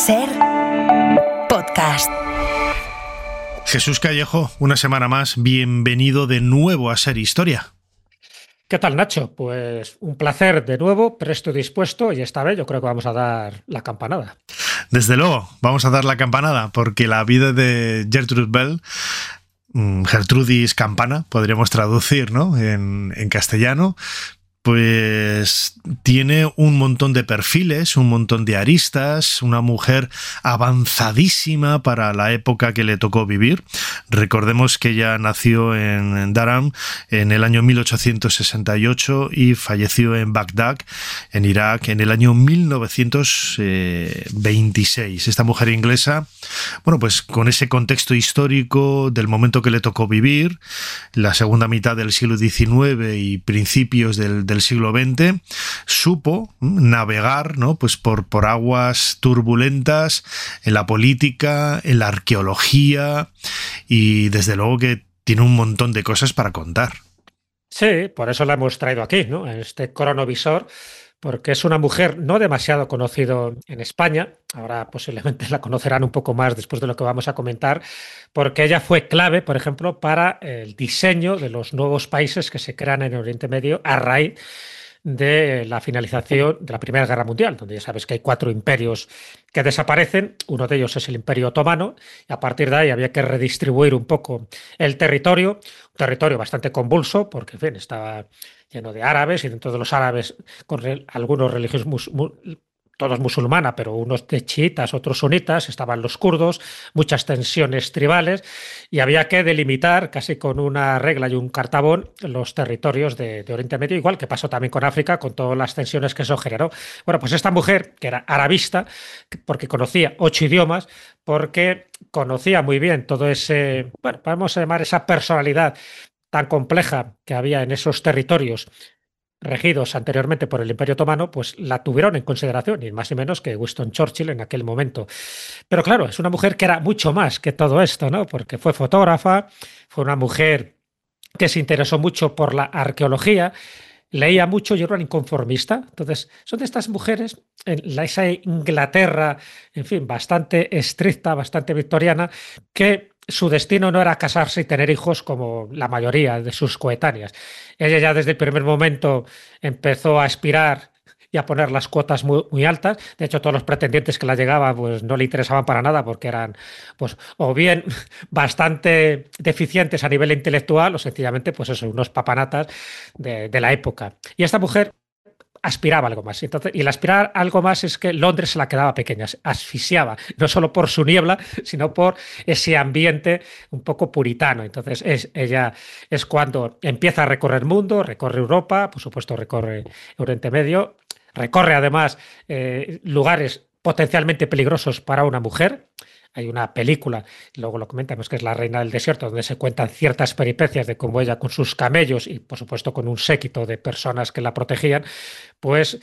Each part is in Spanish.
SER Podcast. Jesús Callejo, una semana más, bienvenido de nuevo a SER Historia. ¿Qué tal, Nacho? Pues un placer de nuevo, presto y dispuesto, y esta vez yo creo que vamos a dar la campanada. Desde luego, vamos a dar la campanada, porque la vida de Gertrude Bell, Gertrudis Campana, podríamos traducir, ¿no?, en castellano, pues tiene un montón de perfiles, un montón de aristas, una mujer avanzadísima para la época que le tocó vivir. Recordemos que ella nació en Durham en el año 1868 y falleció en Bagdad, en Irak, en el año 1926. Esta mujer inglesa, bueno, pues con ese contexto histórico del momento que le tocó vivir, la segunda mitad del siglo XIX y principios del siglo XX, supo navegar, ¿no?, pues por aguas turbulentas en la política, en la arqueología, y desde luego que tiene un montón de cosas para contar. Sí, por eso la hemos traído aquí, ¿no?, en este cronovisor, porque es una mujer no demasiado conocida en España. Ahora posiblemente la conocerán un poco más después de lo que vamos a comentar, porque ella fue clave, por ejemplo, para el diseño de los nuevos países que se crean en Oriente Medio a raíz de la finalización de la Primera Guerra Mundial, donde ya sabes que hay 4 imperios que desaparecen. Uno de ellos es el Imperio Otomano, y a partir de ahí había que redistribuir un poco el territorio, un territorio bastante convulso, porque en fin, estaba lleno de árabes, y dentro de los árabes con algunos religiosos todos musulmanas, pero unos de chiitas, otros sunitas, estaban los kurdos, muchas tensiones tribales, y había que delimitar casi con una regla y un cartabón los territorios de Oriente Medio, igual que pasó también con África, con todas las tensiones que eso generó. Bueno, pues esta mujer, que era arabista, porque conocía 8 idiomas, porque conocía muy bien todo ese, bueno, vamos a llamar esa personalidad tan compleja que había en esos territorios regidos anteriormente por el Imperio Otomano, pues la tuvieron en consideración, ni más ni menos que Winston Churchill en aquel momento. Pero claro, es una mujer que era mucho más que todo esto, ¿no?, porque fue fotógrafa, fue una mujer que se interesó mucho por la arqueología, leía mucho y era una inconformista. Entonces, son de estas mujeres en esa Inglaterra, en fin, bastante estricta, bastante victoriana, que su destino no era casarse y tener hijos como la mayoría de sus coetáneas. Ella ya desde el primer momento empezó a aspirar y a poner las cuotas muy, muy altas. De hecho, todos los pretendientes que la llegaban pues no le interesaban para nada, porque eran pues o bien bastante deficientes a nivel intelectual o sencillamente pues eso, unos papanatas de la época. Y esta mujer aspiraba a algo más. Entonces, y el aspirar a algo más es que Londres se la quedaba pequeña, se asfixiaba, no solo por su niebla, sino por ese ambiente un poco puritano. Entonces, ella es cuando empieza a recorrer el mundo, recorre Europa, por supuesto recorre Oriente Medio, recorre además lugares potencialmente peligrosos para una mujer. Hay una película, luego lo comentamos, que es La Reina del Desierto, donde se cuentan ciertas peripecias de cómo ella con sus camellos y por supuesto con un séquito de personas que la protegían, pues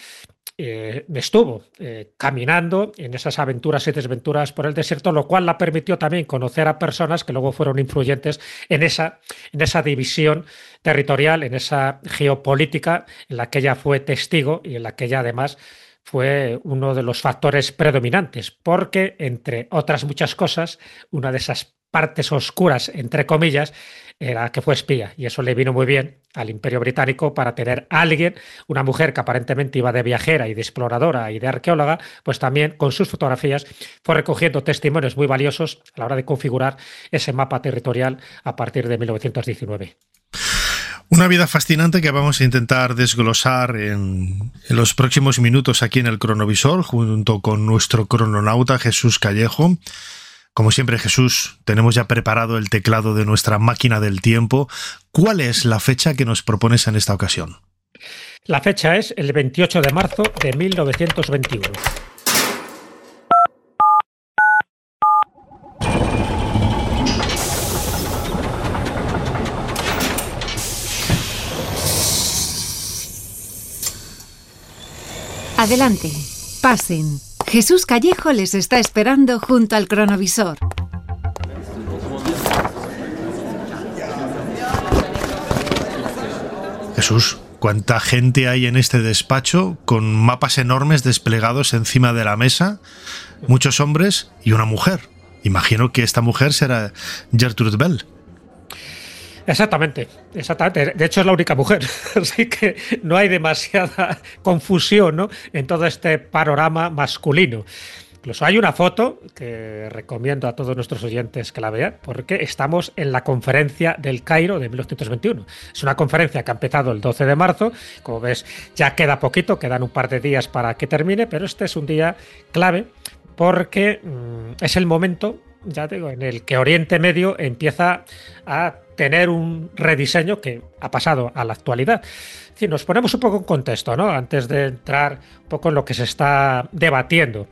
estuvo caminando en esas aventuras y desventuras por el desierto, lo cual la permitió también conocer a personas que luego fueron influyentes en esa división territorial, en esa geopolítica en la que ella fue testigo y en la que ella además fue uno de los factores predominantes, porque, entre otras muchas cosas, una de esas partes oscuras, entre comillas, era que fue espía, y eso le vino muy bien al Imperio Británico para tener a alguien, una mujer que aparentemente iba de viajera y de exploradora y de arqueóloga, pues también con sus fotografías fue recogiendo testimonios muy valiosos a la hora de configurar ese mapa territorial a partir de 1919. Una vida fascinante que vamos a intentar desglosar en los próximos minutos aquí en el cronovisor, junto con nuestro crononauta Jesús Callejo. Como siempre, Jesús, tenemos ya preparado el teclado de nuestra máquina del tiempo. ¿Cuál es la fecha que nos propones en esta ocasión? La fecha es el 28 de marzo de 1921. Adelante, pasen. Jesús Callejo les está esperando junto al cronovisor. Jesús, cuánta gente hay en este despacho con mapas enormes desplegados encima de la mesa, muchos hombres y una mujer. Imagino que esta mujer será Gertrude Bell. Exactamente. De hecho, es la única mujer, así que no hay demasiada confusión, ¿no?, en todo este panorama masculino. Incluso hay una foto que recomiendo a todos nuestros oyentes que la vean, porque estamos en la conferencia del Cairo de 1921. Es una conferencia que ha empezado el 12 de marzo. Como ves, ya queda poquito, quedan un par de días para que termine, pero este es un día clave porque es el momento, ya digo, en el que Oriente Medio empieza a tener un rediseño que ha pasado a la actualidad. Es decir, nos ponemos un poco en contexto, ¿no?, antes de entrar un poco en lo que se está debatiendo.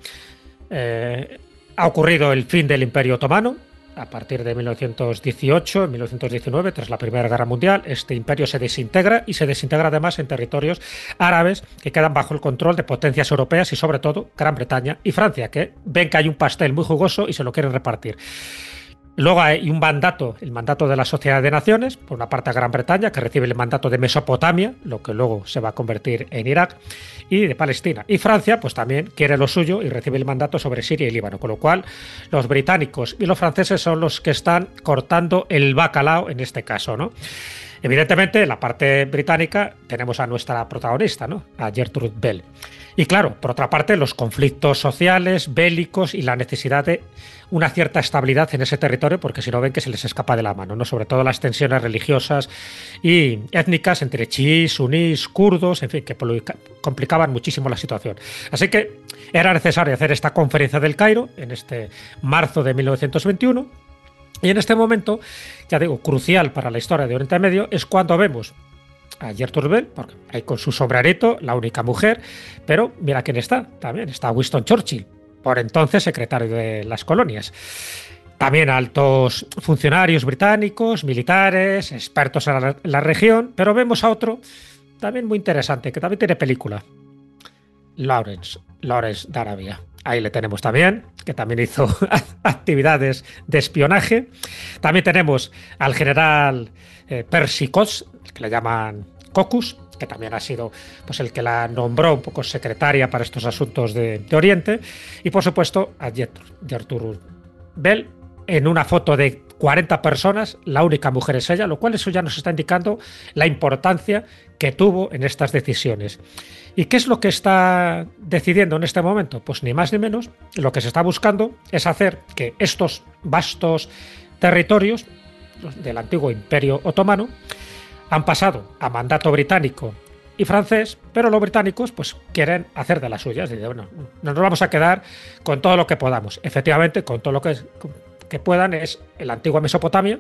Ha ocurrido el fin del Imperio Otomano a partir de 1918, 1919, tras la Primera Guerra Mundial. Este imperio se desintegra y se desintegra además en territorios árabes que quedan bajo el control de potencias europeas y sobre todo Gran Bretaña y Francia, que ven que hay un pastel muy jugoso y se lo quieren repartir. Luego hay un mandato, el mandato de la Sociedad de Naciones, por una parte a Gran Bretaña, que recibe el mandato de Mesopotamia, lo que luego se va a convertir en Irak, y de Palestina. Y Francia, pues también quiere lo suyo y recibe el mandato sobre Siria y Líbano, con lo cual los británicos y los franceses son los que están cortando el bacalao en este caso, ¿no? Evidentemente, en la parte británica tenemos a nuestra protagonista, ¿no?, a Gertrude Bell. Y claro, por otra parte, los conflictos sociales, bélicos y la necesidad de una cierta estabilidad en ese territorio, porque si no ven que se les escapa de la mano, ¿no?, sobre todo las tensiones religiosas y étnicas entre chiíes, sunís, kurdos, en fin, que complicaban muchísimo la situación. Así que era necesario hacer esta conferencia del Cairo en este marzo de 1921. Y en este momento, ya digo, crucial para la historia de Oriente Medio, es cuando vemos a Gertrude Bell, porque ahí con su sombrerito, la única mujer, pero mira quién está, también está Winston Churchill, por entonces secretario de las colonias. También altos funcionarios británicos, militares, expertos en la región, pero vemos a otro también muy interesante, que también tiene película, Lawrence de Arabia. Ahí le tenemos también, que también hizo actividades de espionaje. También tenemos al general Percy Cox, que le llaman Cocus, que también ha sido pues el que la nombró un poco secretaria para estos asuntos de Oriente. Y por supuesto a Gertrude Bell, en una foto de 40 personas, la única mujer es ella, lo cual eso ya nos está indicando la importancia que tuvo en estas decisiones. ¿Y qué es lo que está decidiendo en este momento? Pues ni más ni menos, lo que se está buscando es hacer que estos vastos territorios del antiguo Imperio Otomano han pasado a mandato británico y francés, pero los británicos pues quieren hacer de las suyas. Dicen, bueno, no nos vamos a quedar con todo lo que podamos. Efectivamente, con todo lo que puedan es la antigua Mesopotamia,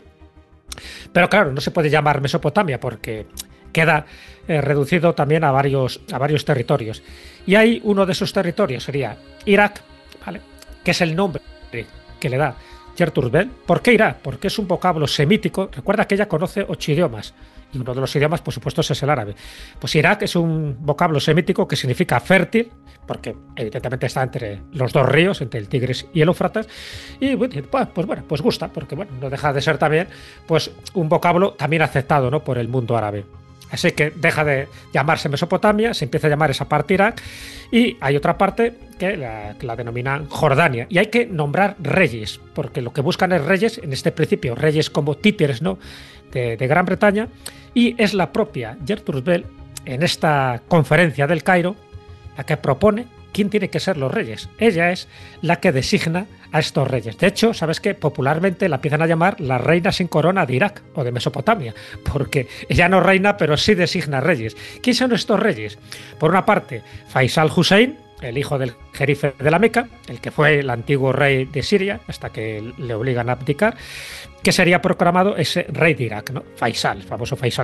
pero claro, no se puede llamar Mesopotamia porque queda reducido también a varios territorios. Y hay uno de esos territorios, sería Irak, ¿vale?, que es el nombre que le da Gertrude Bell. ¿Por qué Irak? Porque es un vocablo semítico. Recuerda que ella conoce 8 idiomas. Y uno de los idiomas, por supuesto, es el árabe. Pues Irak es un vocablo semítico que significa fértil, porque evidentemente está entre los dos ríos, entre el Tigris y el Éufrates. Y pues gusta, porque bueno, no deja de ser también pues un vocablo también aceptado, ¿no?, por el mundo árabe. Así que deja de llamarse Mesopotamia, se empieza a llamar esa parte Irak, y hay otra parte que la denominan Jordania. Y hay que nombrar reyes, porque lo que buscan es reyes, en este principio, reyes como títeres, ¿no?, de Gran Bretaña, y es la propia Gertrude Bell, en esta conferencia del Cairo, la que propone quién tiene que ser los reyes. Ella es la que designa a estos reyes. De hecho, ¿sabes qué? Popularmente la empiezan a llamar la reina sin corona de Irak o de Mesopotamia, porque ella no reina, pero sí designa reyes. ¿Quién son estos reyes? Por una parte, Faisal Hussein, el hijo del jerife de la Meca, el que fue el antiguo rey de Siria, hasta que le obligan a abdicar, que sería proclamado ese rey de Irak, ¿no?, Faisal, el famoso Faisal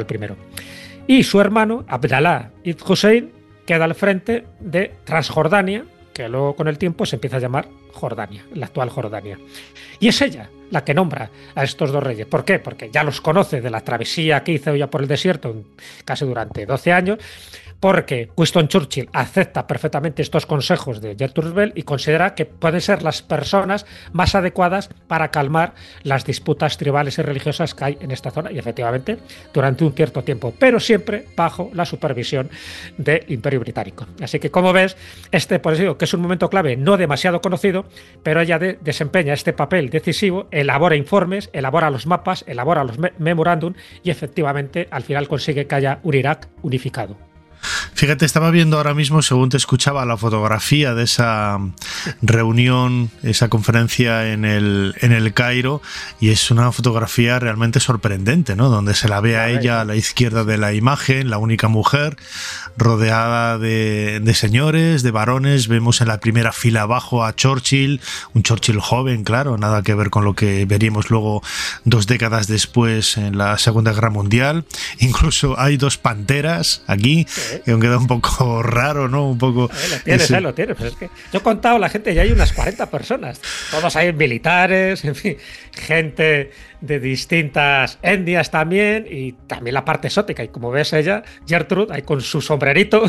I. Y su hermano, Abdallah ibn Hussein, queda al frente de Transjordania, que luego con el tiempo se empieza a llamar Jordania, la actual Jordania. Y es ella la que nombra a estos dos reyes. ¿Por qué? Porque ya los conoce de la travesía que hizo ella por el desierto casi durante 12 años, porque Winston Churchill acepta perfectamente estos consejos de Gertrude Bell y considera que pueden ser las personas más adecuadas para calmar las disputas tribales y religiosas que hay en esta zona, y efectivamente durante un cierto tiempo, pero siempre bajo la supervisión del Imperio Británico. Así que, como ves, por eso digo que es un momento clave no demasiado conocido, pero ella desempeña este papel decisivo, elabora informes, elabora los mapas, elabora los memorándum y efectivamente al final consigue que haya un Irak unificado. Fíjate, estaba viendo ahora mismo, según te escuchaba, la fotografía de esa reunión, esa conferencia en el Cairo, y es una fotografía realmente sorprendente, ¿no? Donde se la ve a ella a la izquierda de la imagen, la única mujer, rodeada de señores, de varones. Vemos en la primera fila abajo a Churchill, un Churchill joven, claro, nada que ver con lo que veríamos luego 2 décadas después en la Segunda Guerra Mundial. Incluso hay 2 panteras aquí, que aunque queda un poco raro, ¿no? Un poco. Lo tienes. Pues es que yo he contado la gente, ya hay unas 40 personas. Todos hay militares, en fin, gente de distintas etnias también, y también la parte exótica. Y como ves, ella, Gertrude, ahí con su sombrerito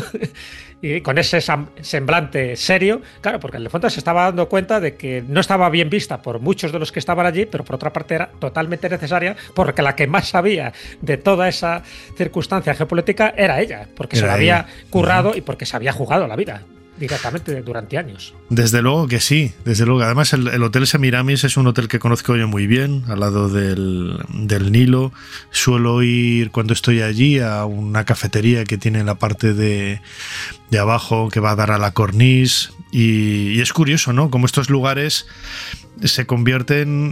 y con ese semblante serio, claro, porque en el fondo se estaba dando cuenta de que no estaba bien vista por muchos de los que estaban allí, pero por otra parte era totalmente necesaria, porque la que más sabía de toda esa circunstancia geopolítica era ella, porque se la había currado y porque se había jugado la vida directamente durante años. Desde luego que sí, desde luego. Además, el Hotel Semiramis es un hotel que conozco yo muy bien, al lado del Nilo. Suelo ir, cuando estoy allí, a una cafetería que tiene en la parte de abajo, que va a dar a la corniche. Y es curioso, ¿no? Cómo estos lugares se convierten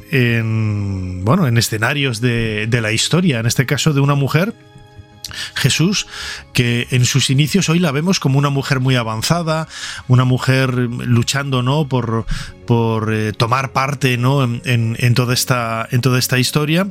en escenarios de la historia, en este caso de una mujer, Jesús, que en sus inicios hoy la vemos como una mujer muy avanzada, una mujer luchando, ¿no?, por tomar parte, ¿no?, en toda esta historia.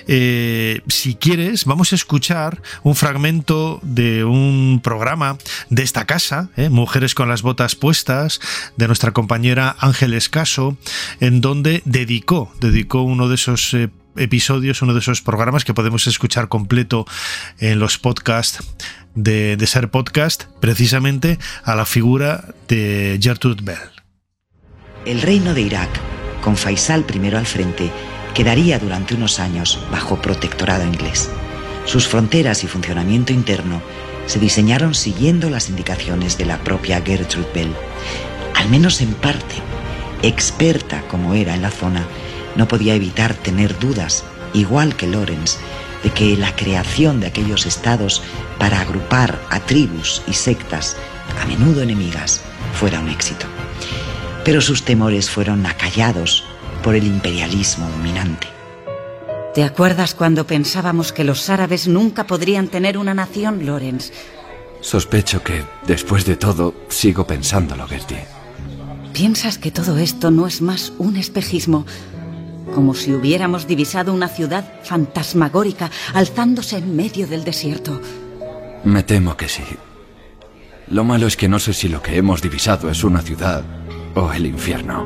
Si quieres, vamos a escuchar un fragmento de un programa de esta casa, Mujeres con las botas puestas, de nuestra compañera Ángeles Caso, en donde dedicó uno de esos episodios, uno de esos programas que podemos escuchar completo en los podcasts de Ser Podcast, precisamente a la figura de Gertrude Bell. El reino de Irak, con Faisal I al frente, quedaría durante unos años bajo protectorado inglés. Sus fronteras y funcionamiento interno se diseñaron siguiendo las indicaciones de la propia Gertrude Bell. Al menos en parte, experta como era en la zona, no podía evitar tener dudas, igual que Lawrence, de que la creación de aquellos estados para agrupar a tribus y sectas, a menudo enemigas, fuera un éxito. Pero sus temores fueron acallados por el imperialismo dominante. ¿Te acuerdas cuando pensábamos que los árabes nunca podrían tener una nación, Lawrence? Sospecho que, después de todo, sigo pensándolo, Gertie. ¿Piensas que todo esto no es más un espejismo? Como si hubiéramos divisado una ciudad fantasmagórica alzándose en medio del desierto. Me temo que sí. Lo malo es que no sé si lo que hemos divisado es una ciudad o el infierno.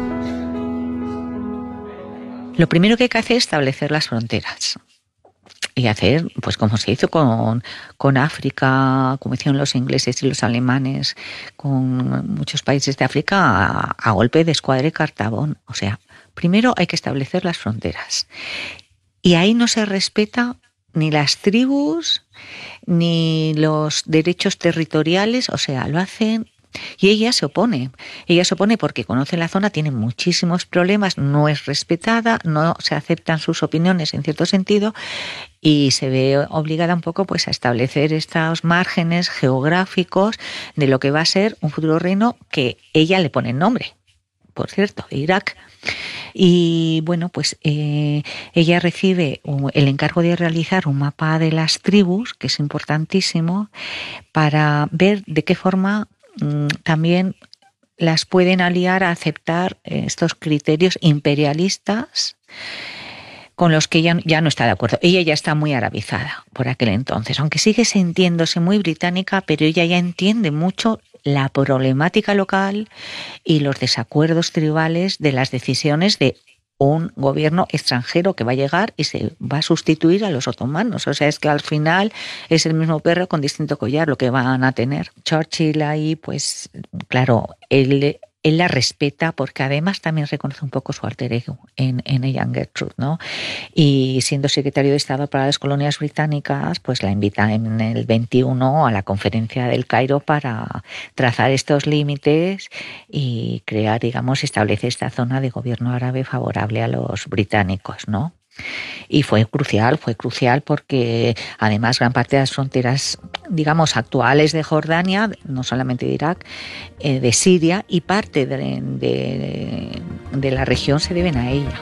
Lo primero que hay que hacer es establecer las fronteras. Y hacer, pues como se hizo con África, como hicieron los ingleses y los alemanes, con muchos países de África, a golpe de escuadra y cartabón. O sea, primero hay que establecer las fronteras. Y ahí no se respeta ni las tribus, ni los derechos territoriales, o sea, lo hacen. Y ella se opone porque conoce la zona, tiene muchísimos problemas, no es respetada, no se aceptan sus opiniones en cierto sentido y se ve obligada un poco pues a establecer estos márgenes geográficos de lo que va a ser un futuro reino que ella le pone nombre, por cierto, de Irak. Y bueno, pues ella recibe el encargo de realizar un mapa de las tribus, que es importantísimo, para ver de qué forma también las pueden aliar a aceptar estos criterios imperialistas con los que ella ya no está de acuerdo. Ella ya está muy arabizada por aquel entonces, aunque sigue sintiéndose muy británica, pero ella ya entiende mucho la problemática local y los desacuerdos tribales de las decisiones de un gobierno extranjero que va a llegar y se va a sustituir a los otomanos. O sea, es que al final es el mismo perro con distinto collar lo que van a tener. Churchill ahí, pues claro, él la respeta porque además también reconoce un poco su alter ego en ella, en Gertrude, ¿no? Y siendo secretario de Estado para las colonias británicas, pues la invita en el 21 a la conferencia del Cairo para trazar estos límites y crear, digamos, establecer esta zona de gobierno árabe favorable a los británicos, ¿no? Y fue crucial porque además gran parte de las fronteras, digamos, actuales de Jordania, no solamente de Irak, de Siria y parte de la región se deben a ella.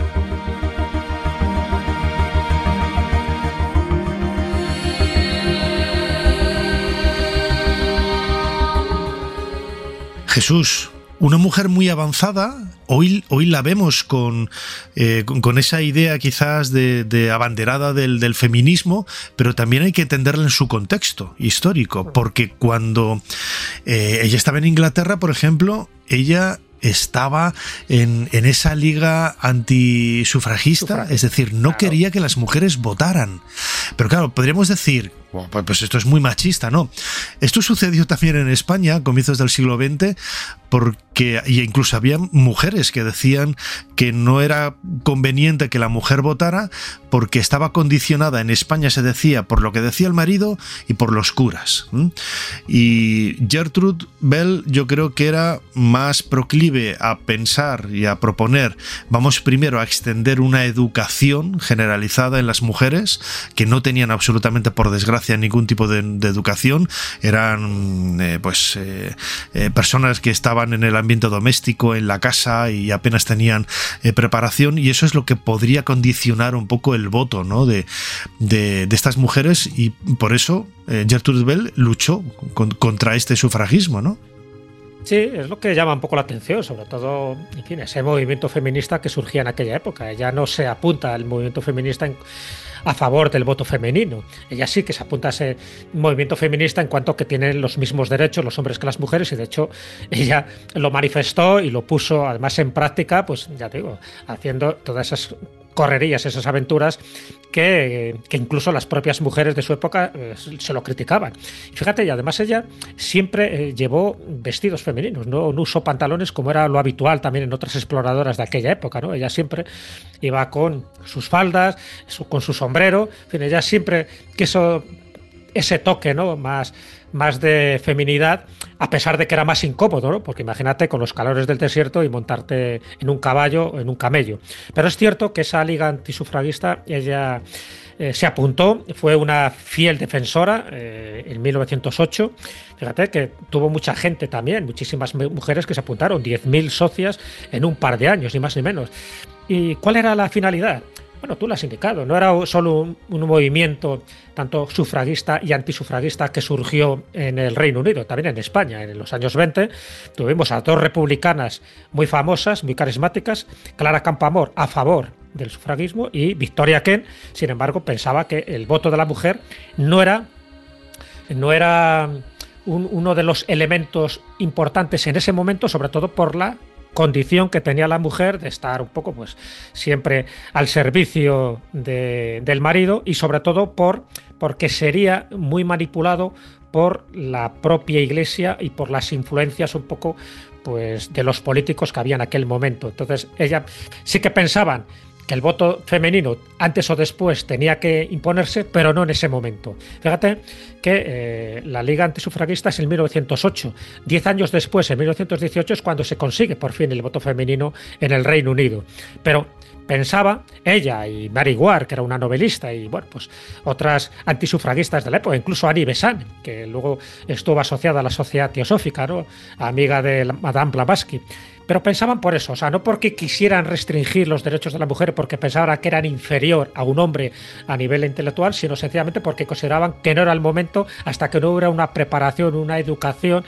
Jesús, una mujer muy avanzada. Hoy la vemos con esa idea quizás de abanderada del feminismo, pero también hay que entenderla en su contexto histórico, porque cuando ella estaba en Inglaterra, por ejemplo, ella estaba en esa liga antisufragista, es decir, no quería que las mujeres votaran. Pero claro, podríamos decir, pues esto es muy machista, ¿no? Esto sucedió también en España a comienzos del siglo XX, porque incluso había mujeres que decían que no era conveniente que la mujer votara porque estaba condicionada, en España se decía, por lo que decía el marido y por los curas. Y Gertrude Bell yo creo que era más proclive a pensar y a proponer, vamos primero a extender una educación generalizada en las mujeres, que no tenían absolutamente, por desgracia, ningún tipo de educación, eran personas que estaban en el ambiente doméstico, en la casa, y apenas tenían preparación, y eso es lo que podría condicionar un poco el voto, ¿no? de estas mujeres, y por eso Gertrude Bell luchó contra este sufragismo, ¿no? Sí, es lo que llama un poco la atención, sobre todo, en fin, ese movimiento feminista que surgía en aquella época. Ella no se apunta al movimiento feminista a favor del voto femenino. Ella sí que se apunta a ese movimiento feminista en cuanto que tienen los mismos derechos los hombres que las mujeres, y de hecho ella lo manifestó y lo puso además en práctica, pues ya te digo, haciendo todas esas correrías, esas aventuras que incluso las propias mujeres de su época se lo criticaban. Y fíjate, y además ella siempre llevó vestidos femeninos, no usó pantalones como era lo habitual también en otras exploradoras de aquella época, ¿no? Ella siempre iba con sus faldas, con su sombrero, en fin, ella siempre quiso ese toque, ¿no? más de feminidad, a pesar de que era más incómodo, ¿no? Porque imagínate con los calores del desierto y montarte en un caballo o en un camello. Pero es cierto que esa liga antisufragista, ella se apuntó, fue una fiel defensora en 1908. Fíjate que tuvo mucha gente también, muchísimas mujeres que se apuntaron, 10.000 socias en un par de años, ni más ni menos. ¿Y cuál era la finalidad? Bueno, tú lo has indicado, no era solo un movimiento tanto sufragista y antisufragista que surgió en el Reino Unido, también en España. En los años 20 tuvimos a dos republicanas muy famosas, muy carismáticas, Clara Campoamor a favor del sufragismo y Victoria Kent, sin embargo, pensaba que el voto de la mujer no era uno de los elementos importantes en ese momento, sobre todo por la condición que tenía la mujer de estar un poco, pues, siempre al servicio del marido, y sobre todo porque sería muy manipulado por la propia Iglesia y por las influencias un poco, pues, de los políticos que había en aquel momento. Entonces, ella sí que pensaban que el voto femenino antes o después tenía que imponerse, pero no en ese momento. Fíjate que la Liga Antisufragista es en 1908. 10 años después, en 1918, es cuando se consigue por fin el voto femenino en el Reino Unido. Pero pensaba ella y Mary Ward, que era una novelista, y bueno, pues otras antisufragistas de la época, incluso Annie Besant, que luego estuvo asociada a la Sociedad Teosófica, ¿no? Amiga de Madame Blavatsky. Pero pensaban por eso, o sea, no porque quisieran restringir los derechos de la mujer, porque pensaban que eran inferior a un hombre a nivel intelectual, sino sencillamente porque consideraban que no era el momento hasta que no hubiera una preparación, una educación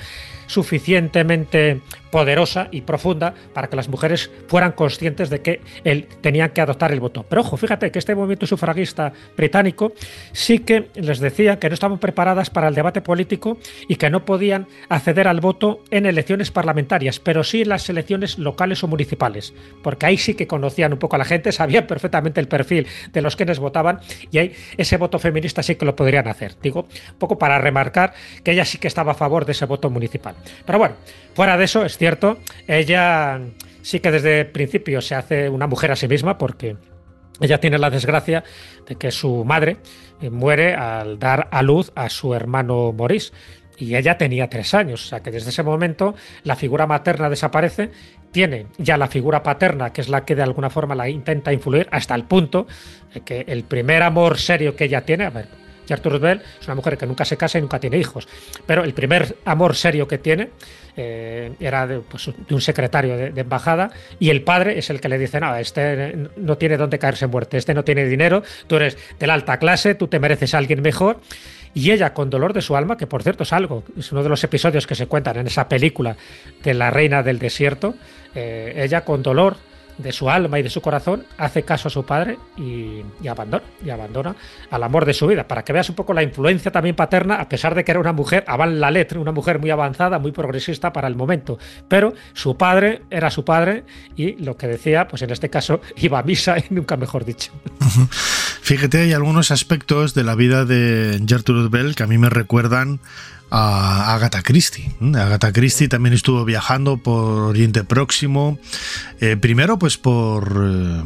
suficientemente poderosa y profunda para que las mujeres fueran conscientes de que tenían que adoptar el voto. Pero ojo, fíjate que este movimiento sufragista británico sí que les decía que no estaban preparadas para el debate político y que no podían acceder al voto en elecciones parlamentarias, pero sí en las elecciones locales o municipales, porque ahí sí que conocían un poco a la gente, sabían perfectamente el perfil de los quienes votaban y ahí ese voto feminista sí que lo podrían hacer. Digo, un poco para remarcar que ella sí que estaba a favor de ese voto municipal. Pero bueno, fuera de eso, es cierto, ella sí que desde el principio se hace una mujer a sí misma, porque ella tiene la desgracia de que su madre muere al dar a luz a su hermano Maurice. Y ella tenía 3 años, o sea que desde ese momento la figura materna desaparece, tiene ya la figura paterna, que es la que de alguna forma la intenta influir, hasta el punto de que el primer amor serio que ella tiene, a ver, Gertrude Bell es una mujer que nunca se casa y nunca tiene hijos, pero el primer amor serio que tiene era de un secretario de embajada, y el padre es el que le dice: no, este no tiene dónde caerse muerte, este no tiene dinero, tú eres de la alta clase, tú te mereces a alguien mejor. Y ella, con dolor de su alma, que por cierto es uno de los episodios que se cuentan en esa película de La Reina del Desierto, ella con dolor de su alma y de su corazón hace caso a su padre y abandona al amor de su vida, para que veas un poco la influencia también paterna, a pesar de que era una mujer avant la lettre, una mujer muy avanzada, muy progresista para el momento, pero su padre era su padre y lo que decía, pues en este caso iba a misa, y nunca mejor dicho. Fíjate, hay algunos aspectos de la vida de Gertrude Bell que a mí me recuerdan a Agatha Christie. Agatha Christie también estuvo viajando por Oriente Próximo, primero pues por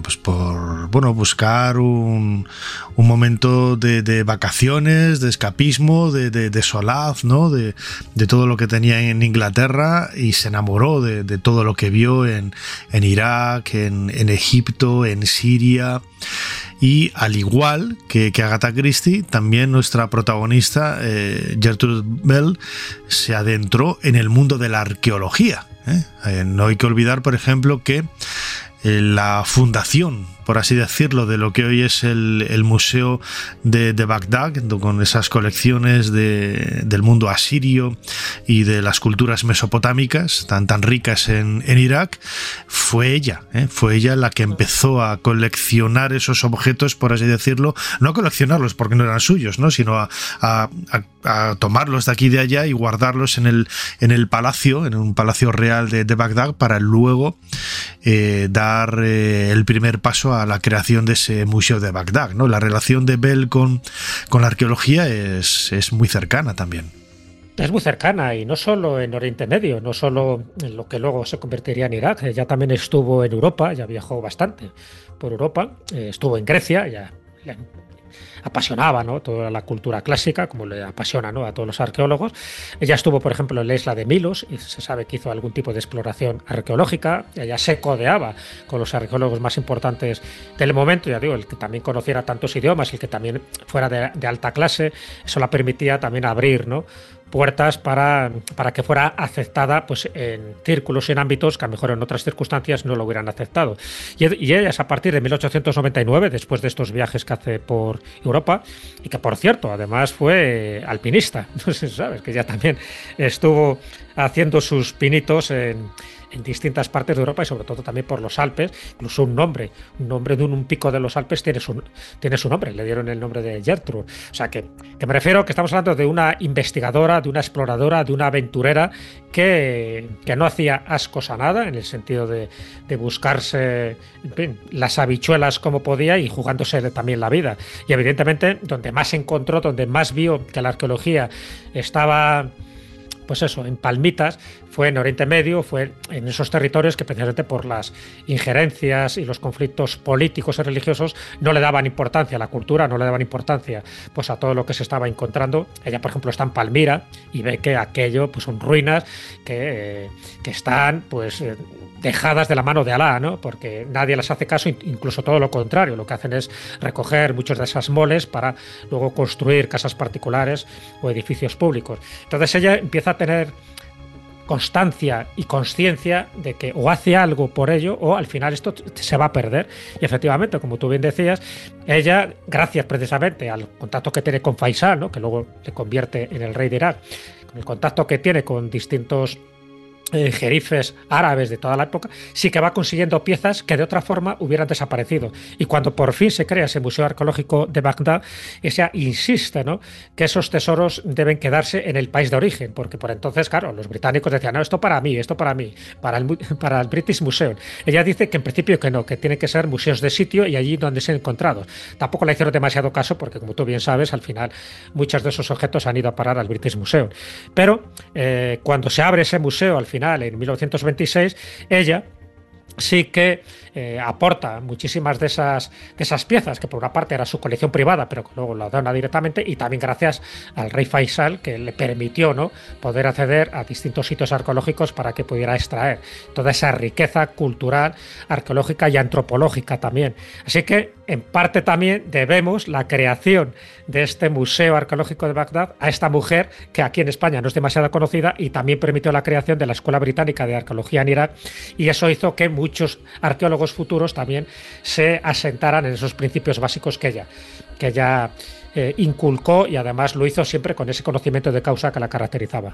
buscar un momento de vacaciones, de escapismo, de solaz, ¿no? de todo lo que tenía en Inglaterra, y se enamoró de todo lo que vio en Irak, en Egipto, en Siria. Y al igual que Agatha Christie, también nuestra protagonista, Gertrude Bell, se adentró en el mundo de la arqueología. No hay que olvidar, por ejemplo, que la fundación, por así decirlo, de lo que hoy es el Museo de Bagdad, con esas colecciones del mundo asirio y de las culturas mesopotámicas tan ricas en Irak, fue ella la que empezó a coleccionar esos objetos, por así decirlo, no a coleccionarlos porque no eran suyos, ¿no? Sino a tomarlos de aquí y de allá y guardarlos en un palacio real de Bagdad, para luego dar el primer paso a la creación de ese museo de Bagdad, ¿no? La relación de Bell con la arqueología es muy cercana también. Es muy cercana, y no solo en Oriente Medio, no solo en lo que luego se convertiría en Irak. Ella también estuvo en Europa, ya viajó bastante por Europa, estuvo en Grecia, ya apasionaba, ¿no?, toda la cultura clásica, como le apasiona, ¿no?, a todos los arqueólogos. Ella estuvo, por ejemplo, en la isla de Milos, y se sabe que hizo algún tipo de exploración arqueológica. Ella se codeaba con los arqueólogos más importantes del momento, ya digo, el que también conociera tantos idiomas, el que también fuera de alta clase, eso la permitía también abrir, ¿no?, puertas para que fuera aceptada, pues, en círculos y en ámbitos que a lo mejor en otras circunstancias no lo hubieran aceptado. Y ella es a partir de 1899, después de estos viajes que hace por Europa, y que, por cierto, además fue alpinista. No sé si sabes que ella también estuvo haciendo sus pinitos en distintas partes de Europa, y sobre todo también por los Alpes. Incluso un nombre de un pico de los Alpes tiene su nombre, le dieron el nombre de Gertrude. O sea que me refiero que estamos hablando de una investigadora, de una exploradora, de una aventurera que no hacía ascos a nada, en el sentido de buscarse, en fin, las habichuelas como podía, y jugándose también la vida. Y evidentemente donde más encontró, donde más vio que la arqueología estaba, pues eso, en palmitas, fue en Oriente Medio, fue en esos territorios que precisamente por las injerencias y los conflictos políticos y religiosos no le daban importancia a la cultura, no le daban importancia, pues, a todo lo que se estaba encontrando. Ella, por ejemplo, está en Palmira y ve que aquello, pues, son ruinas que están, pues, dejadas de la mano de Alá, ¿no?, porque nadie les hace caso, incluso todo lo contrario, lo que hacen es recoger muchos de esas moles para luego construir casas particulares o edificios públicos. Entonces ella empieza a tener constancia y conciencia de que o hace algo por ello o al final esto se va a perder. Y efectivamente, como tú bien decías, ella, gracias precisamente al contacto que tiene con Faisal, ¿no?, que luego le convierte en el rey de Irak, con el contacto que tiene con distintos jerifes árabes de toda la época, sí que va consiguiendo piezas que de otra forma hubieran desaparecido. Y cuando por fin se crea ese Museo Arqueológico de Bagdad, ella insiste, ¿no?, que esos tesoros deben quedarse en el país de origen, porque por entonces, claro, los británicos decían, no, esto para mí, para el British Museum. Ella dice que en principio que no, que tienen que ser museos de sitio y allí donde se han encontrado. Tampoco le hicieron demasiado caso porque, como tú bien sabes, al final muchos de esos objetos han ido a parar al British Museum. Pero cuando se abre ese museo al final, en 1926, ella sí que aporta muchísimas de esas piezas, que por una parte era su colección privada, pero que luego la dona directamente, y también gracias al rey Faisal, que le permitió, ¿no?, poder acceder a distintos sitios arqueológicos para que pudiera extraer toda esa riqueza cultural, arqueológica y antropológica también. Así que, en parte también debemos la creación de este Museo Arqueológico de Bagdad a esta mujer, que aquí en España no es demasiado conocida, y también permitió la creación de la Escuela Británica de Arqueología en Irak, y eso hizo que muchos arqueólogos futuros también se asentaran en esos principios básicos que ella inculcó, y además lo hizo siempre con ese conocimiento de causa que la caracterizaba.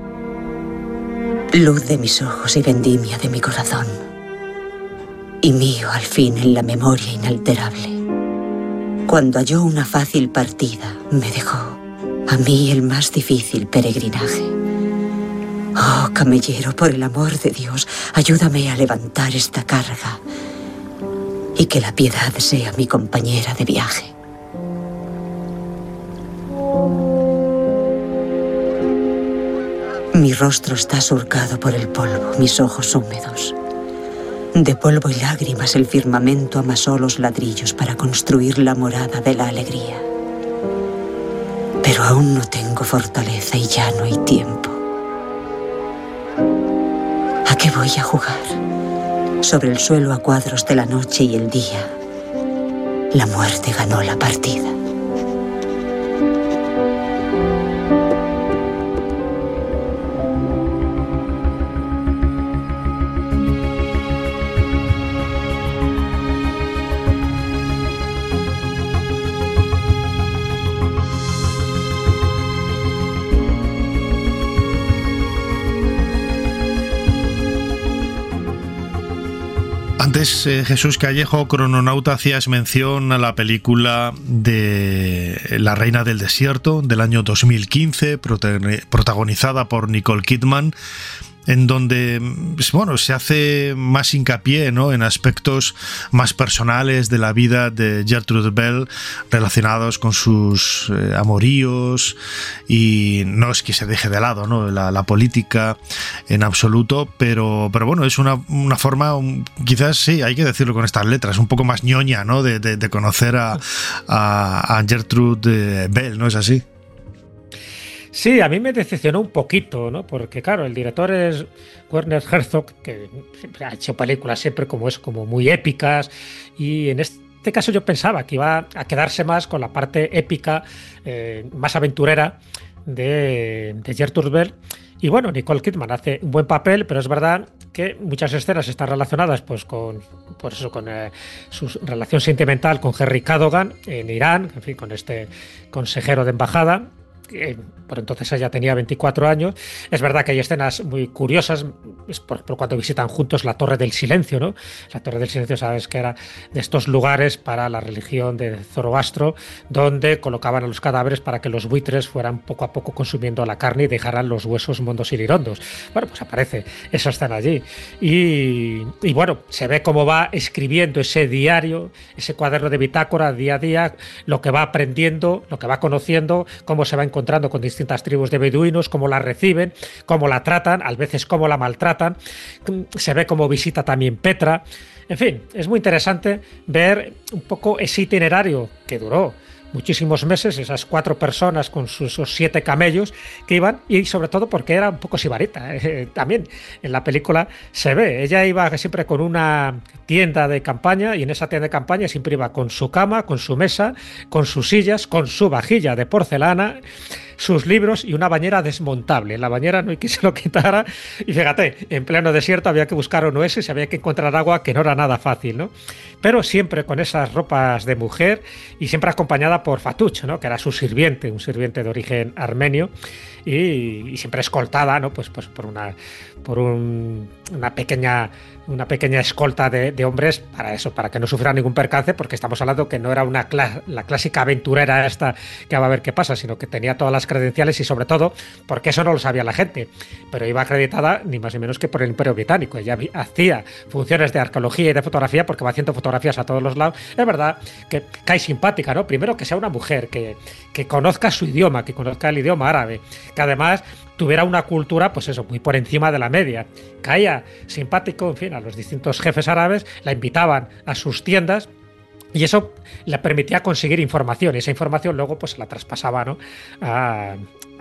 Luz de mis ojos y vendimia de mi corazón, y mío al fin en la memoria inalterable. Cuando halló una fácil partida, me dejó a mí el más difícil peregrinaje. Oh, camellero, por el amor de Dios, ayúdame a levantar esta carga, y que la piedad sea mi compañera de viaje. Mi rostro está surcado por el polvo, mis ojos húmedos. De polvo y lágrimas el firmamento amasó los ladrillos para construir la morada de la alegría. Pero aún no tengo fortaleza y ya no hay tiempo. ¿A qué voy a jugar? Sobre el suelo a cuadros de la noche y el día, la muerte ganó la partida. Antes, Jesús Callejo, crononauta, hacías mención a la película de La Reina del Desierto del año 2015, protagonizada por Nicole Kidman, en donde, bueno, se hace más hincapié, ¿no?, en aspectos más personales de la vida de Gertrude Bell relacionados con sus amoríos, y no es que se deje de lado, ¿no?, la política en absoluto, pero bueno, es una forma, quizás sí, hay que decirlo con estas letras, un poco más ñoña, ¿no?, de conocer a Gertrude Bell, ¿no es así? Sí, a mí me decepcionó un poquito, ¿no? Porque claro, el director es Werner Herzog, que siempre ha hecho películas siempre como muy épicas, y en este caso yo pensaba que iba a quedarse más con la parte épica, más aventurera de Gertrude Bell. Y bueno, Nicole Kidman hace un buen papel, pero es verdad que muchas escenas están relacionadas pues con su relación sentimental con Henry Cadogan en Irán, en fin, con este consejero de embajada. Por entonces ella tenía 24 años. Es verdad que hay escenas muy curiosas, por cuando visitan juntos la Torre del Silencio, ¿no? La Torre del Silencio, sabes que era de estos lugares para la religión de Zoroastro, donde colocaban a los cadáveres para que los buitres fueran poco a poco consumiendo la carne y dejaran los huesos mondos y lirondos. Bueno, pues aparece esa escena allí. Y bueno, se ve cómo va escribiendo ese diario, ese cuaderno de bitácora día a día, lo que va aprendiendo, lo que va conociendo, cómo se va encontrando con distintas tribus de beduinos, cómo la reciben, cómo la tratan, a veces cómo la maltratan. Se ve cómo visita también Petra. En fin, es muy interesante ver un poco ese itinerario que duró muchísimos meses, esas 4 personas con esos 7 camellos que iban, y sobre todo porque era un poco sibarita. También en la película se ve, ella iba siempre con una tienda de campaña, y en esa tienda de campaña siempre iba con su cama, con su mesa, con sus sillas, con su vajilla de porcelana, sus libros y una bañera desmontable. La bañera no hay quien se lo quitara. Y fíjate, en pleno desierto había que buscar un oasis y había que encontrar agua, que no era nada fácil, ¿no? Pero siempre con esas ropas de mujer y siempre acompañada por Fatuch, ¿no? Que era su sirviente, un sirviente de origen armenio, y siempre escoltada, ¿no? Pues por una pequeña escolta de hombres para eso, para que no sufriera ningún percance, porque estamos hablando que no era la clásica aventurera esta que va a ver qué pasa, sino que tenía todas las credenciales y sobre todo, porque eso no lo sabía la gente, pero iba acreditada ni más ni menos que por el Imperio Británico. Ella hacía funciones de arqueología y de fotografía porque va haciendo fotografías a todos los lados. Es verdad que cae simpática, ¿no? Primero que sea una mujer, que conozca su idioma, que conozca el idioma árabe, que además tuviera una cultura, pues eso, muy por encima de la media. Caía simpático, en fin, a los distintos jefes árabes, la invitaban a sus tiendas y eso le permitía conseguir información. Y esa información luego pues la traspasaba, ¿no? a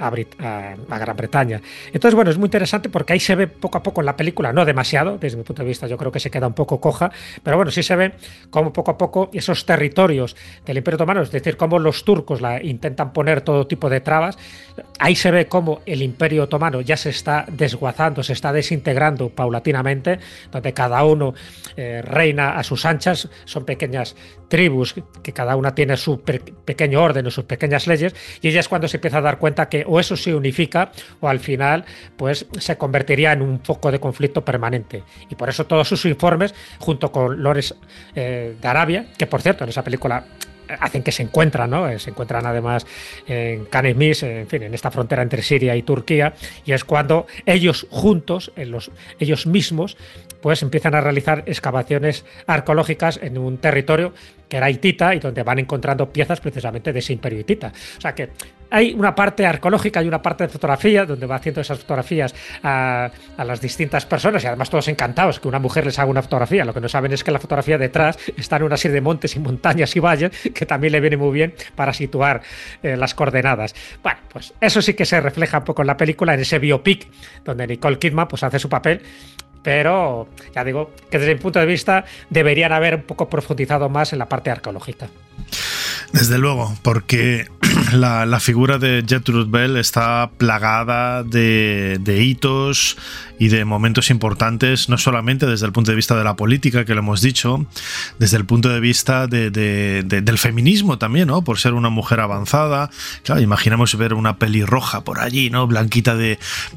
Gran Bretaña. Entonces, bueno, es muy interesante porque ahí se ve poco a poco en la película, no demasiado, desde mi punto de vista yo creo que se queda un poco coja, pero bueno, sí se ve cómo poco a poco esos territorios del Imperio Otomano, es decir, cómo los turcos la intentan poner todo tipo de trabas. Ahí se ve cómo el Imperio Otomano ya se está desguazando, se está desintegrando paulatinamente, donde cada uno reina a sus anchas, son pequeñas tribus que cada una tiene su pequeño orden o sus pequeñas leyes, y ella es cuando se empieza a dar cuenta que o eso se unifica o al final pues se convertiría en un foco de conflicto permanente. Y por eso todos sus informes, junto con Lores de Arabia, que por cierto en esa película hacen que se encuentran, ¿no? Se encuentran además en Khan Yunis, en fin, en esta frontera entre Siria y Turquía, y es cuando ellos juntos, ellos mismos, pues empiezan a realizar excavaciones arqueológicas en un territorio que era hitita y donde van encontrando piezas precisamente de ese imperio hitita. O sea que hay una parte arqueológica y una parte de fotografía donde va haciendo esas fotografías a las distintas personas y además todos encantados que una mujer les haga una fotografía. Lo que no saben es que la fotografía detrás está en una serie de montes y montañas y valles que también le viene muy bien para situar las coordenadas. Bueno, pues eso sí que se refleja un poco en la película, en ese biopic donde Nicole Kidman pues hace su papel. Pero ya digo que desde mi punto de vista deberían haber un poco profundizado más en la parte arqueológica. Desde luego, porque la figura de Gertrude Bell está plagada de hitos y de momentos importantes, no solamente desde el punto de vista de la política, que lo hemos dicho, desde el punto de vista del feminismo también, ¿no? Por ser una mujer avanzada. Claro, imaginamos ver una pelirroja por allí, ¿no? Blanquita de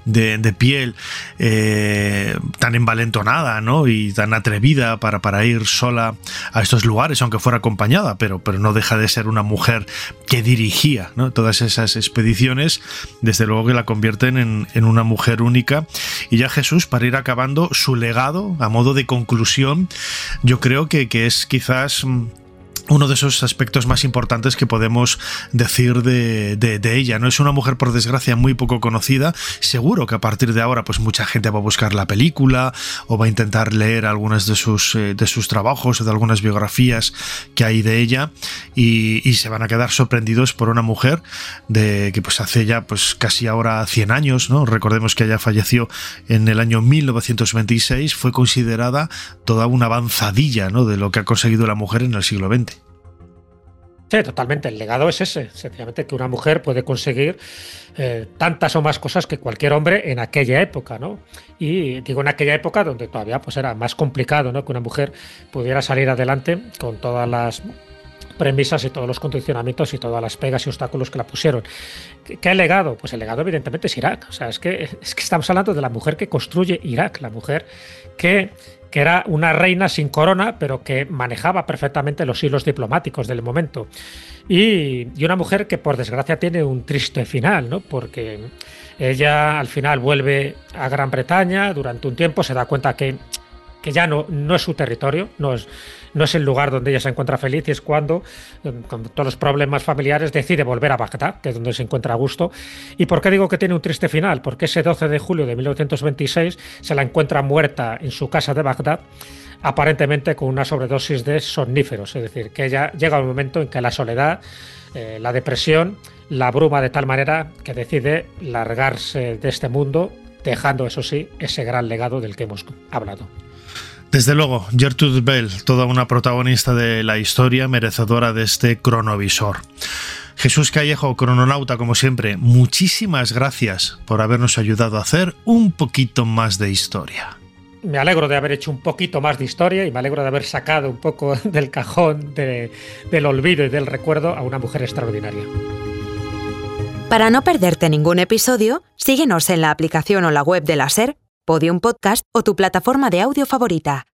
piel, tan envalentonada, ¿no? Y tan atrevida para ir sola a estos lugares, aunque fuera acompañada, pero no deja de ser una mujer que dirigía, ¿no? Todas esas expediciones. Desde luego que la convierten en una mujer única. Y ya Jesús, para ir acabando, su legado, a modo de conclusión, yo creo que es quizás uno de esos aspectos más importantes que podemos decir de ella, ¿no? Es una mujer, por desgracia, muy poco conocida. Seguro que a partir de ahora pues mucha gente va a buscar la película o va a intentar leer algunos de sus trabajos o de algunas biografías que hay de ella y se van a quedar sorprendidos por una mujer que pues hace ya pues casi ahora 100 años, ¿no? Recordemos que ella falleció en el año 1926, fue considerada toda una avanzadilla, ¿no? De lo que ha conseguido la mujer en el siglo XX. Sí, totalmente. El legado es ese, sencillamente que una mujer puede conseguir tantas o más cosas que cualquier hombre en aquella época, ¿no? Y digo en aquella época donde todavía pues era más complicado, ¿no? Que una mujer pudiera salir adelante con todas las premisas y todos los condicionamientos y todas las pegas y obstáculos que la pusieron. ¿Qué legado? Pues el legado evidentemente es Irak. O sea, es que estamos hablando de la mujer que construye Irak, la mujer que era una reina sin corona, pero que manejaba perfectamente los hilos diplomáticos del momento. Y una mujer que, por desgracia, tiene un triste final, ¿no? Porque ella al final vuelve a Gran Bretaña, durante un tiempo se da cuenta que ya no es su territorio, no es el lugar donde ella se encuentra feliz, y es cuando, con todos los problemas familiares, decide volver a Bagdad, que es donde se encuentra a gusto. ¿Y por qué digo que tiene un triste final? Porque ese 12 de julio de 1926 se la encuentra muerta en su casa de Bagdad, aparentemente con una sobredosis de somníferos. Es decir, que ella llega un momento en que la soledad, la depresión, la abruma de tal manera que decide largarse de este mundo, dejando, eso sí, ese gran legado del que hemos hablado. Desde luego, Gertrude Bell, toda una protagonista de la historia, merecedora de este cronovisor. Jesús Callejo, crononauta, como siempre, muchísimas gracias por habernos ayudado a hacer un poquito más de historia. Me alegro de haber hecho un poquito más de historia y me alegro de haber sacado un poco del cajón del olvido y del recuerdo a una mujer extraordinaria. Para no perderte ningún episodio, síguenos en la aplicación o la web de la SER, Podium Podcast o tu plataforma de audio favorita.